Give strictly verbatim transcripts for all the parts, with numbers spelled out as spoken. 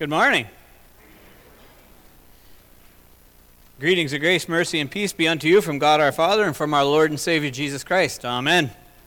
Good morning. Greetings of grace, mercy, and peace be unto you from God our Father and from our Lord and Savior Jesus Christ. Amen.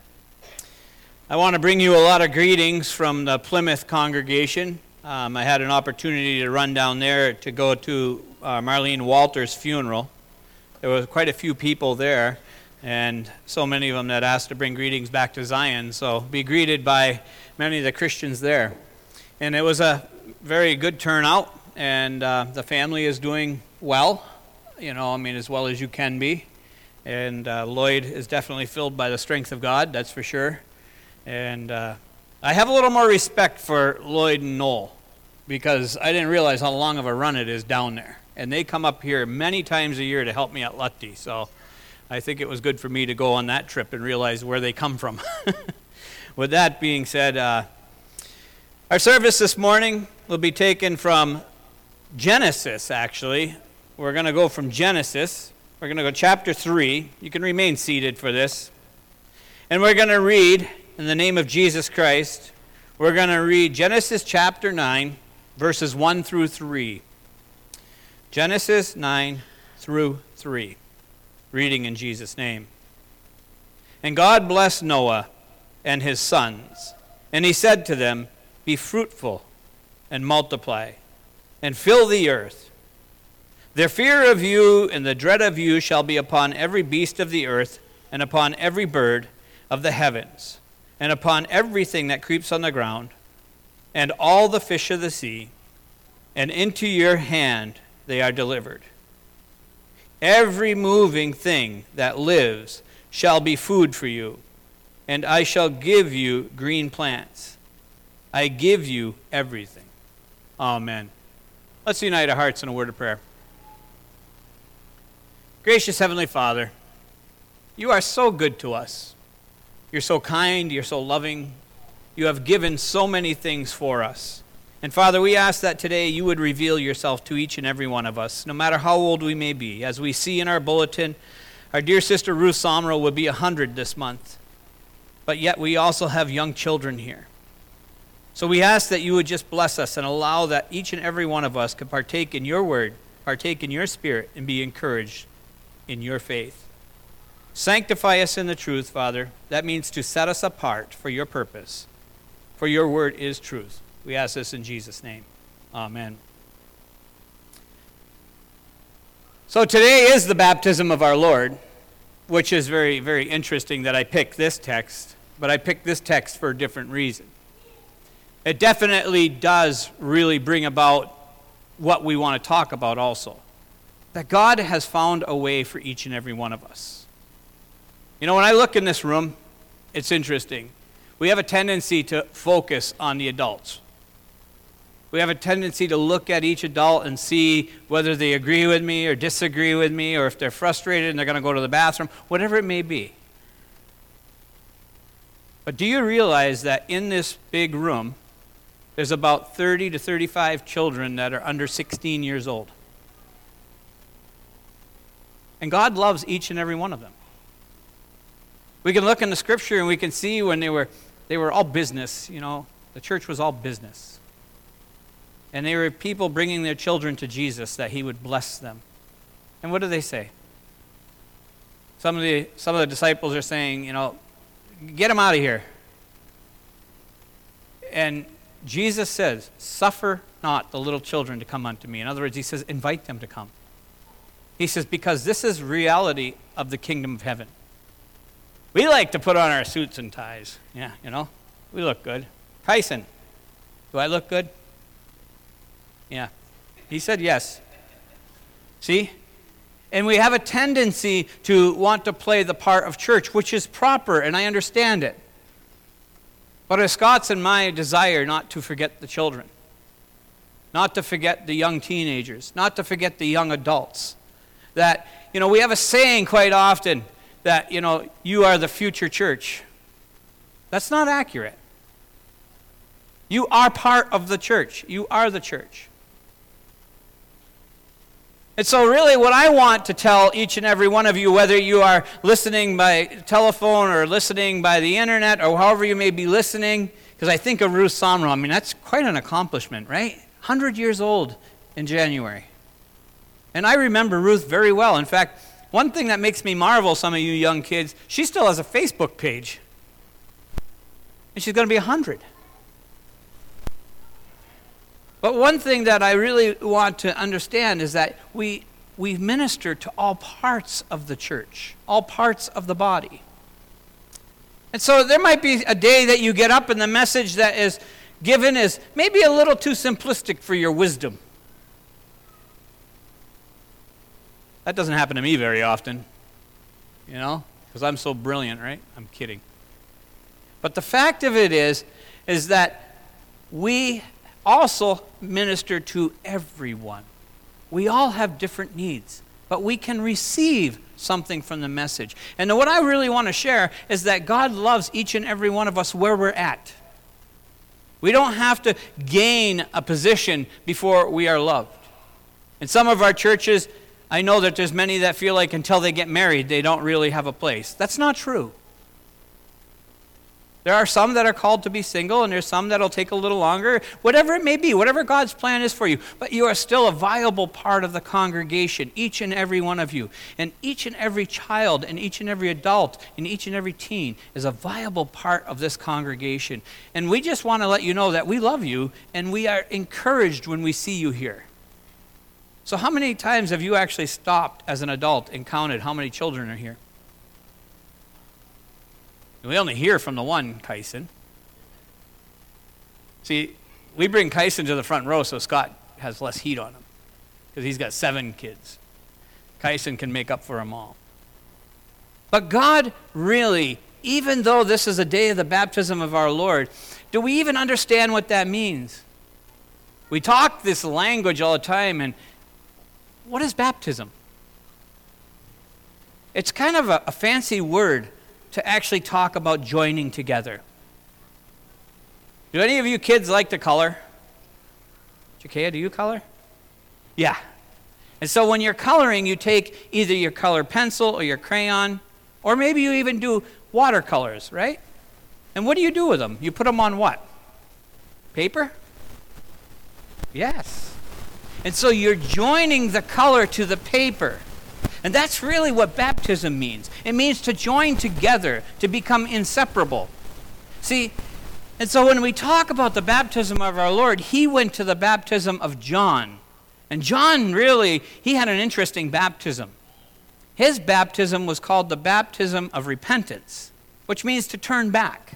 I want to bring you a lot of greetings from the Plymouth congregation. Um, I had an opportunity to run down there to go to uh, Marlene Walter's funeral. There was quite a few people there, and so many of them that asked to bring greetings back to Zion. So be greeted by many of the Christians there. And it was a very good turnout, and uh, the family is doing well, you know, I mean, as well as you can be. And uh, Lloyd is definitely filled by the strength of God, that's for sure. And uh, I have a little more respect for Lloyd and Noel, because I didn't realize how long of a run it is down there. And they come up here many times a year to help me at Lutty, so I think it was good for me to go on that trip and realize where they come from. With that being said, uh, our service this morning will be taken from Genesis, actually. We're going to go from Genesis. We're going to go chapter three. You can remain seated for this. And we're going to read, in the name of Jesus Christ, we're going to read Genesis chapter nine, verses one through three. Genesis nine through three. Reading in Jesus' name. And God blessed Noah and his sons, and he said to them, "Be fruitful and multiply, and fill the earth. The fear of you and the dread of you shall be upon every beast of the earth, and upon every bird of the heavens, and upon everything that creeps on the ground, and all the fish of the sea, and into your hand they are delivered. Every moving thing that lives shall be food for you, and I shall give you green plants. I give you everything." Amen. Let's unite our hearts in a word of prayer. Gracious Heavenly Father, you are so good to us. You're so kind, you're so loving. You have given so many things for us. And Father, we ask that today you would reveal yourself to each and every one of us, no matter how old we may be. As we see in our bulletin, our dear sister Ruth Somro will be one hundred this month. But yet we also have young children here. So we ask that you would just bless us and allow that each and every one of us could partake in your word, partake in your spirit, and be encouraged in your faith. Sanctify us in the truth, Father. That means to set us apart for your purpose. For your word is truth. We ask this in Jesus' name. Amen. So today is the baptism of our Lord, which is very, very interesting that I picked this text, but I picked this text for a different reason. It definitely does really bring about what we want to talk about also. That God has found a way for each and every one of us. You know, when I look in this room, it's interesting. We have a tendency to focus on the adults. We have a tendency to look at each adult and see whether they agree with me or disagree with me, or if they're frustrated and they're going to go to the bathroom, whatever it may be. But do you realize that in this big room, there's about thirty to thirty-five children that are under sixteen years old? And God loves each and every one of them. We can look in the scripture and we can see when they were they were all business, you know, the church was all business. And they were people bringing their children to Jesus that he would bless them. And what do they say? Some of the some of the disciples are saying, you know, get them out of here. And Jesus says, "Suffer not the little children to come unto me." In other words, he says, invite them to come. He says, because this is reality of the kingdom of heaven. We like to put on our suits and ties. Yeah, you know, we look good. Tyson, do I look good? Yeah. He said yes. See? And we have a tendency to want to play the part of church, which is proper, and I understand it. But it's Scott's and my desire not to forget the children, not to forget the young teenagers, not to forget the young adults. That, you know, we have a saying quite often that, you know, you are the future church. That's not accurate. You are part of the church. You are the church. And so really what I want to tell each and every one of you, whether you are listening by telephone or listening by the internet or however you may be listening, Because I think of Ruth Somro. I mean, that's quite an accomplishment, right? one hundred years old in January. And I remember Ruth very well. In fact, one thing that makes me marvel, some of you young kids, she still has a Facebook page. And she's going to be one hundred. But one thing that I really want to understand is that we, we minister to all parts of the church, all parts of the body. And so there might be a day that you get up and the message that is given is maybe a little too simplistic for your wisdom. That doesn't happen to me very often, you know, because I'm so brilliant, right? I'm kidding. But the fact of it is, is that we also minister to everyone. We all have different needs, but we can receive something from the message. And what I really want to share is that God loves each and every one of us where we're at. We don't have to gain a position before we are loved. In some of our churches, I know that there's many that feel like until they get married, they don't really have a place. That's not true. There are some that are called to be single, and there's some that'll take a little longer. Whatever it may be, whatever God's plan is for you. But you are still a viable part of the congregation, each and every one of you. And each and every child, and each and every adult, and each and every teen is a viable part of this congregation. And we just want to let you know that we love you, and we are encouraged when we see you here. So how many times have you actually stopped as an adult and counted how many children are here? We only hear from the one, Kyson. See, we bring Kyson to the front row so Scott has less heat on him because he's got seven kids. Kyson can make up for them all. But God really, even though this is a day of the baptism of our Lord, do we even understand what that means? We talk this language all the time, and what is baptism? It's kind of a, a fancy word to actually talk about joining together. Do any of you kids like to color? Jakea, do you color? Yeah. And so when you're coloring, you take either your color pencil or your crayon, or maybe you even do watercolors, right? And what do you do with them? You put them on what? Paper? Yes. And so you're joining the color to the paper. And that's really what baptism means. It means to join together, to become inseparable. See, and so when we talk about the baptism of our Lord, he went to the baptism of John. And John really, he had an interesting baptism. His baptism was called the baptism of repentance, which means to turn back.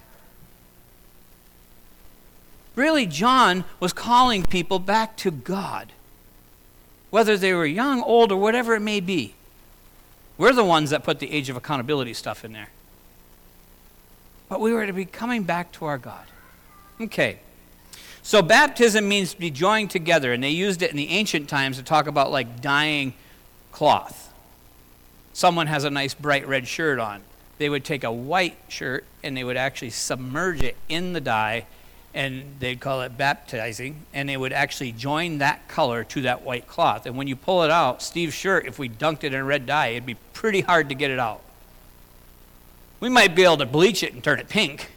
Really, John was calling people back to God, whether they were young, old, or whatever it may be. We're the ones that put the age of accountability stuff in there. But we were to be coming back to our God. Okay. So baptism means to be joined together, and they used it in the ancient times to talk about like dyeing cloth. Someone has a nice bright red shirt on. They would take a white shirt and they would actually submerge it in the dye, and they'd call it baptizing, and they would actually join that color to that white cloth. And when you pull it out, Steve's shirt, if we dunked it in red dye, it'd be pretty hard to get it out. We might be able to bleach it and turn it pink,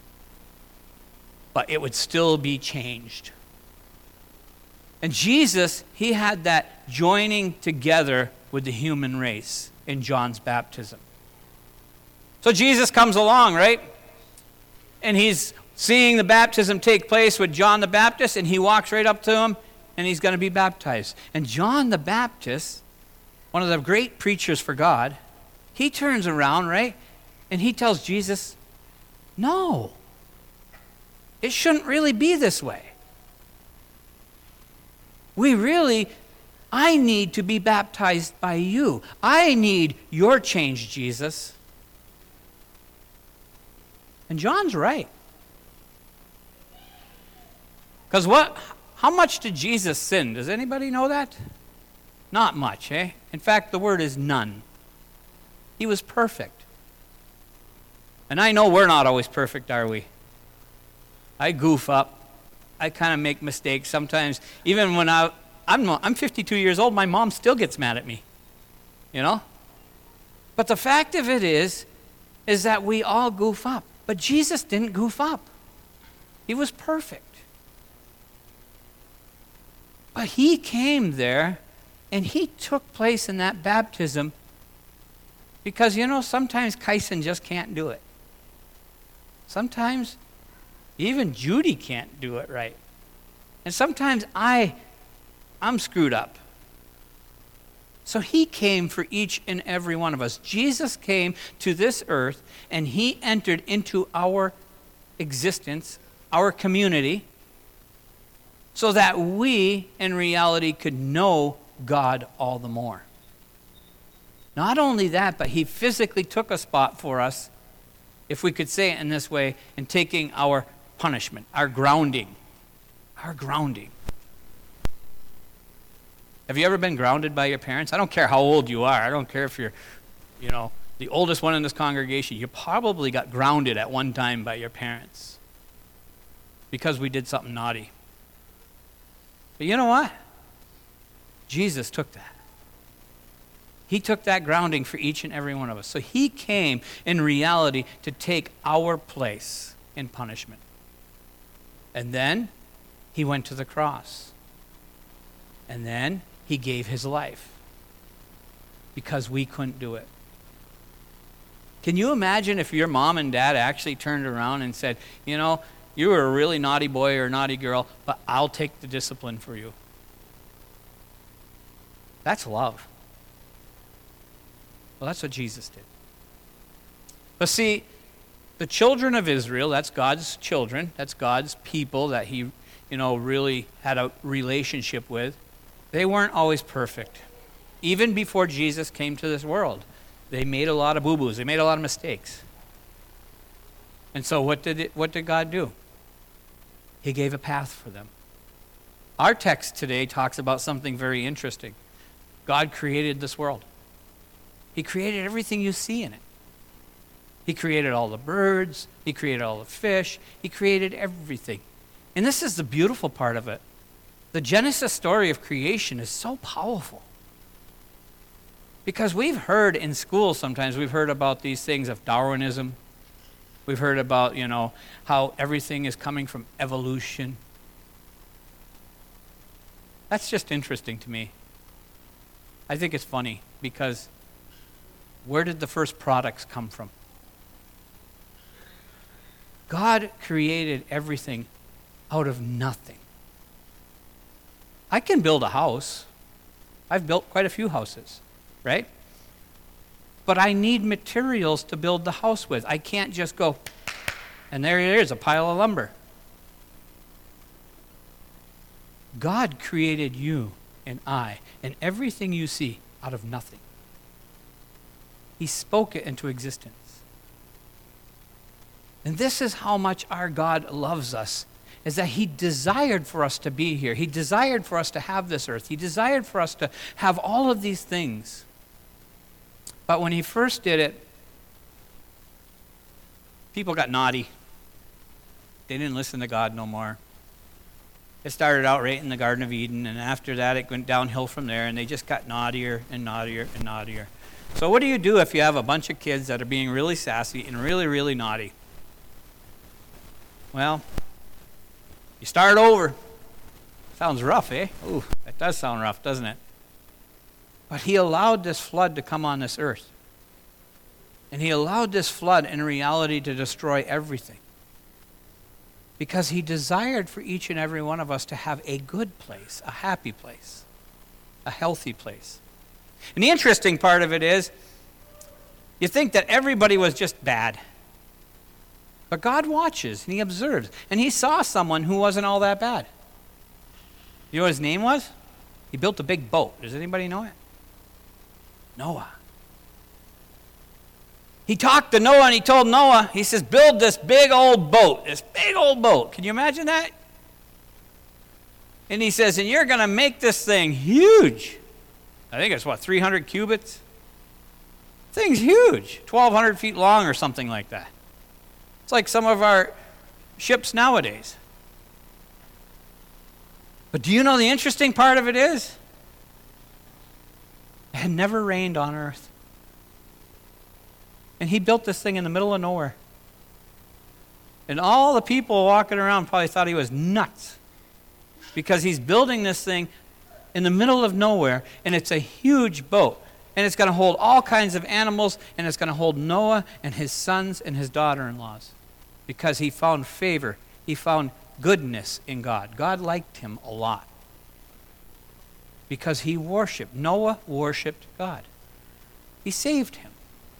but it would still be changed. And Jesus, he had that joining together with the human race in John's baptism. So Jesus comes along, right? And he's seeing the baptism take place with John the Baptist, and he walks right up to him, and he's going to be baptized. And John the Baptist, one of the great preachers for God, he turns around, right, and he tells Jesus, no, it shouldn't really be this way. We really, I need to be baptized by you. I need your change, Jesus. And John's right. Because what? How much did Jesus sin? Does anybody know that? Not much, eh? In fact, the word is none. He was perfect. And I know we're not always perfect, are we? I goof up. I kind of make mistakes sometimes. Even when I, I'm, I'm fifty-two years old, my mom still gets mad at me. You know? But the fact of it is, is that we all goof up. But Jesus didn't goof up. He was perfect. But he came there, and he took place in that baptism because, you know, sometimes Kyson just can't do it. Sometimes even Judy can't do it right. And sometimes I, I'm screwed up. So he came for each and every one of us. Jesus came to this earth, and he entered into our existence, our community, so that we, in reality, could know God all the more. Not only that, but he physically took a spot for us, if we could say it in this way, in taking our punishment, our grounding. Our grounding. Have you ever been grounded by your parents? I don't care how old you are. I don't care if you're, you know, the oldest one in this congregation. You probably got grounded at one time by your parents because we did something naughty. But you know what? Jesus took that. He took that grounding for each and every one of us. So he came in reality to take our place in punishment. And then he went to the cross. And then he gave his life because we couldn't do it. Can you imagine if your mom and dad actually turned around and said, you know, you were a really naughty boy or a naughty girl, but I'll take the discipline for you? That's love. Well, that's what Jesus did. But see, the children of Israel, that's God's children, that's God's people that he, you know, really had a relationship with. They weren't always perfect. Even before Jesus came to this world, they made a lot of boo-boos. They made a lot of mistakes. And so what did it, what did God do? He gave a path for them. Our text today talks about something very interesting. God created this world. He created everything you see in it. He created all the birds. He created all the fish. He created everything. And this is the beautiful part of it. The Genesis story of creation is so powerful. Because we've heard in school sometimes, we've heard about these things of Darwinism. We've heard about, you know, how everything is coming from evolution. That's just interesting to me. I think it's funny because where did the first products come from? God created everything out of nothing. I can build a house. I've built quite a few houses, right? But I need materials to build the house with. I can't just go, and there it is, a pile of lumber. God created you and I and everything you see out of nothing. He spoke it into existence. And this is how much our God loves us, is that he desired for us to be here. He desired for us to have this earth. He desired for us to have all of these things. But when he first did it, people got naughty. They didn't listen to God no more. It started out right in the Garden of Eden, and after that it went downhill from there, and they just got naughtier and naughtier and naughtier. So what do you do if you have a bunch of kids that are being really sassy and really, really naughty? Well, you start over. Sounds rough, eh? Ooh, that does sound rough, doesn't it? But he allowed this flood to come on this earth. And he allowed this flood in reality to destroy everything. Because he desired for each and every one of us to have a good place, a happy place, a healthy place. And the interesting part of it is, you think that everybody was just bad. But God watches and he observes. And he saw someone who wasn't all that bad. You know what his name was? He built a big boat. Does anybody know it? Noah. He talked to Noah and he told Noah, he says, build this big old boat. This big old boat. Can you imagine that? And he says, and you're going to make this thing huge. I think it's what, three hundred cubits? Thing's huge. twelve hundred feet long or something like that. It's like some of our ships nowadays. But do you know the interesting part of it is? It had never rained on earth. And he built this thing in the middle of nowhere. And all the people walking around probably thought he was nuts, because he's building this thing in the middle of nowhere, and it's a huge boat. And it's going to hold all kinds of animals, and it's going to hold Noah and his sons and his daughter-in-laws, because he found favor. He found goodness in God. God liked him a lot because he worshiped. Noah worshiped God. He saved him.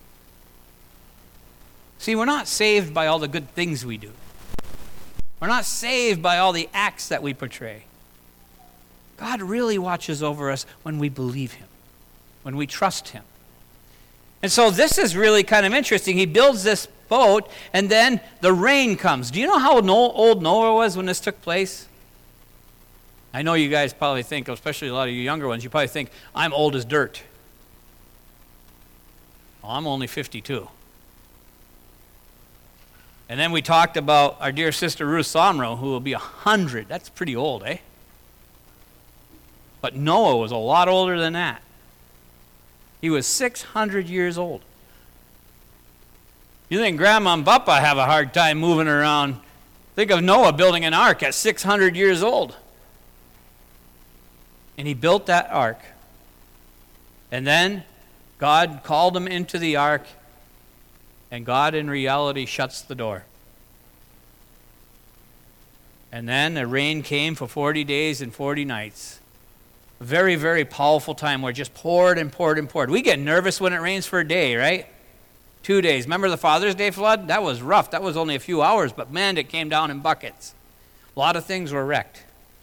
See, we're not saved by all the good things we do. We're not saved by all the acts that we portray. God really watches over us when we believe him, when we trust him. And so this is really kind of interesting. He builds this boat, and then the rain comes. Do you know how old Noah was when this took place? I know you guys probably think, especially a lot of you younger ones, you probably think, I'm old as dirt. Well, I'm only fifty-two. And then we talked about our dear sister Ruth Somro, who will be one hundred. That's pretty old, eh? But Noah was a lot older than that. He was six hundred years old. You think Grandma and Papa have a hard time moving around? Think of Noah building an ark at six hundred years old. And he built that ark. And then God called him into the ark, and God in reality shuts the door. And then the rain came for forty days and forty nights. A very, very powerful time where it just poured and poured and poured. We get nervous when it rains for a day, right? Two days. Remember the Father's Day flood? That was rough. That was only a few hours, but man, it came down in buckets. A lot of things were wrecked.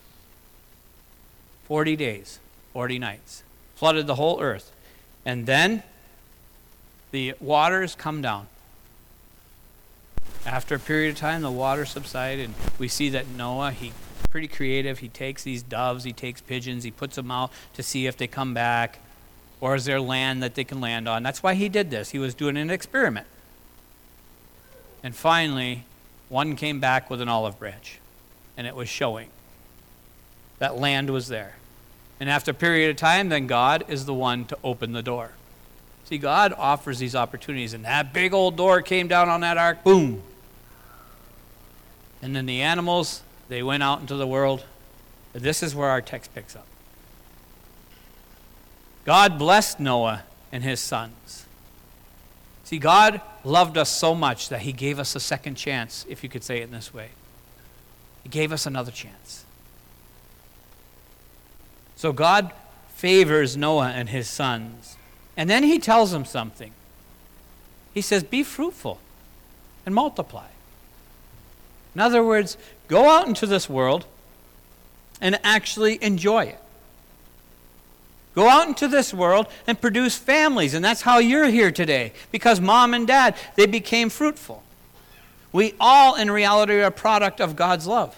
Forty days, forty nights. Flooded the whole earth. And then the waters come down. After a period of time, the water subsided, and we see that Noah, he pretty creative. He takes these doves, he takes pigeons, he puts them out to see if they come back, or is there land that they can land on. That's why he did this. He was doing an experiment. And finally, one came back with an olive branch, and it was showing that land was there. And after a period of time, then God is the one to open the door. See, God offers these opportunities, and that big old door came down on that ark, boom. And then the animals, they went out into the world. This is where our text picks up. God blessed Noah and his sons. See, God loved us so much that he gave us a second chance, if you could say it in this way. He gave us another chance. So God favors Noah and his sons. And then he tells them something. He says, be fruitful and multiply. In other words, go out into this world and actually enjoy it. Go out into this world and produce families, and that's how you're here today, because mom and dad, they became fruitful. We all, in reality, are a product of God's love.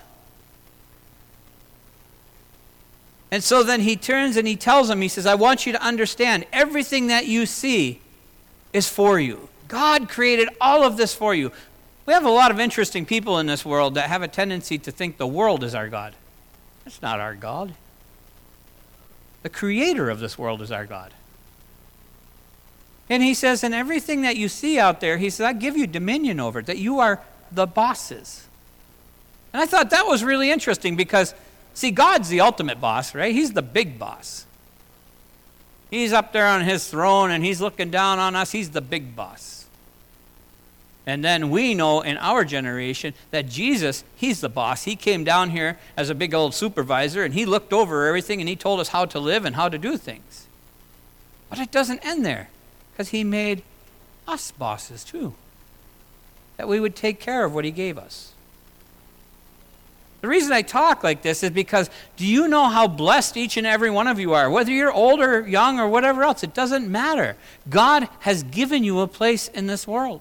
And so then he turns and he tells them, he says, I want you to understand, everything that you see is for you. God created all of this for you. We have a lot of interesting people in this world that have a tendency to think the world is our God. That's not our God. The creator of this world is our God. And he says, and everything that you see out there, he says, I give you dominion over it, that you are the bosses. And I thought that was really interesting because, see, God's the ultimate boss, right? He's the big boss. He's up there on his throne and he's looking down on us. He's the big boss. And then we know in our generation that Jesus, he's the boss. He came down here as a big old supervisor and he looked over everything and he told us how to live and how to do things. But it doesn't end there, because he made us bosses too, that we would take care of what he gave us. The reason I talk like this is because, do you know how blessed each and every one of you are? Whether you're old or young or whatever else, it doesn't matter. God has given you a place in this world.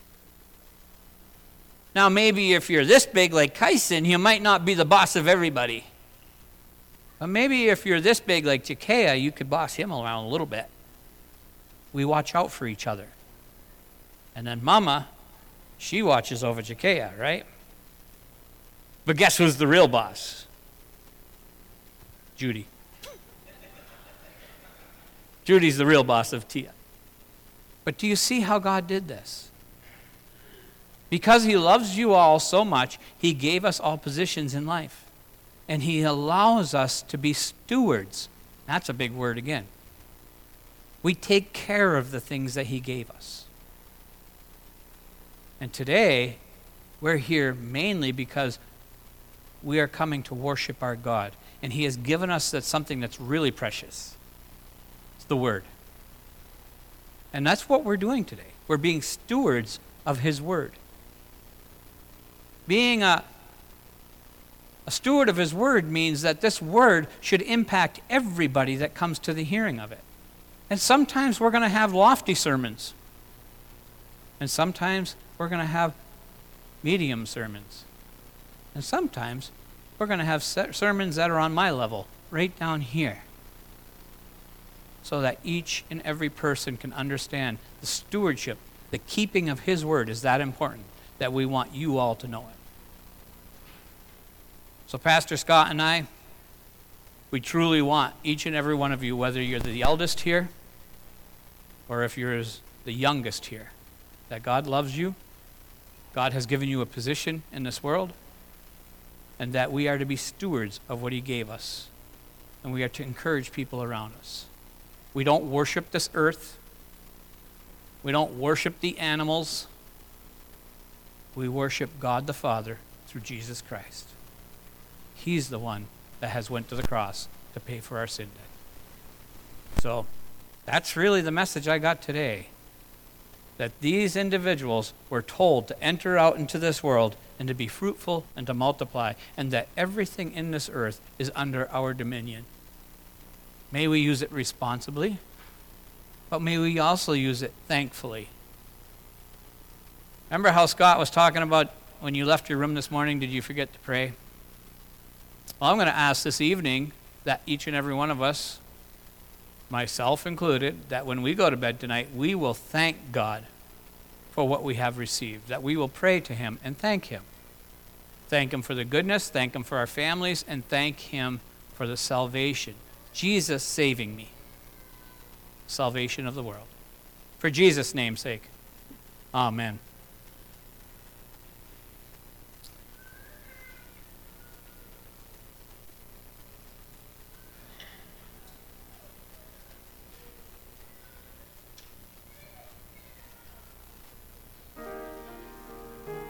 Now, maybe if you're this big like Kyson, you might not be the boss of everybody. But maybe if you're this big like Jakea, you could boss him around a little bit. We watch out for each other. And then Mama, she watches over Jakea, right? But guess who's the real boss? Judy. Judy's the real boss of Tia. But do you see how God did this? Because he loves you all so much, he gave us all positions in life. And he allows us to be stewards. That's a big word again. We take care of the things that he gave us. And today, we're here mainly because we are coming to worship our God. And he has given us that something that's really precious. It's the Word. And that's what we're doing today. We're being stewards of his Word. Being a, a steward of his Word means that this Word should impact everybody that comes to the hearing of it. And sometimes we're going to have lofty sermons. And sometimes we're going to have medium sermons. And sometimes we're going to have sermons that are on my level, right down here. So that each and every person can understand the stewardship, the keeping of his Word is that important, that we want you all to know it. So Pastor Scott and I, we truly want each and every one of you, whether you're the eldest here or if you're the youngest here, that God loves you, God has given you a position in this world, and that we are to be stewards of what he gave us. And we are to encourage people around us. We don't worship this earth. We don't worship the animals. We worship God the Father through Jesus Christ. He's the one that has went to the cross to pay for our sin debt. So that's really the message I got today. That these individuals were told to enter out into this world and to be fruitful and to multiply, and that everything in this earth is under our dominion. May we use it responsibly, but may we also use it thankfully. Remember how Scott was talking about when you left your room this morning, did you forget to pray? Well, I'm going to ask this evening that each and every one of us, myself included, that when we go to bed tonight, we will thank God for what we have received, that we will pray to him and thank him. Thank him for the goodness, thank him for our families, and thank him for the salvation. Jesus saving me. Salvation of the world. For Jesus' name's sake. Amen.